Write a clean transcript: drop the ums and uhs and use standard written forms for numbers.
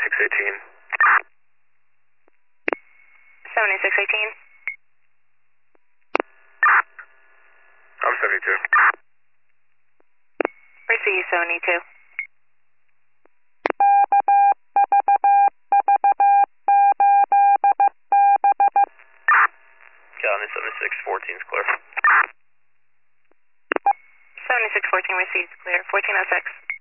7618. 7618. I'm 72. Receive 72. Copy, 7614 is clear. 7614 receives clear. 1406.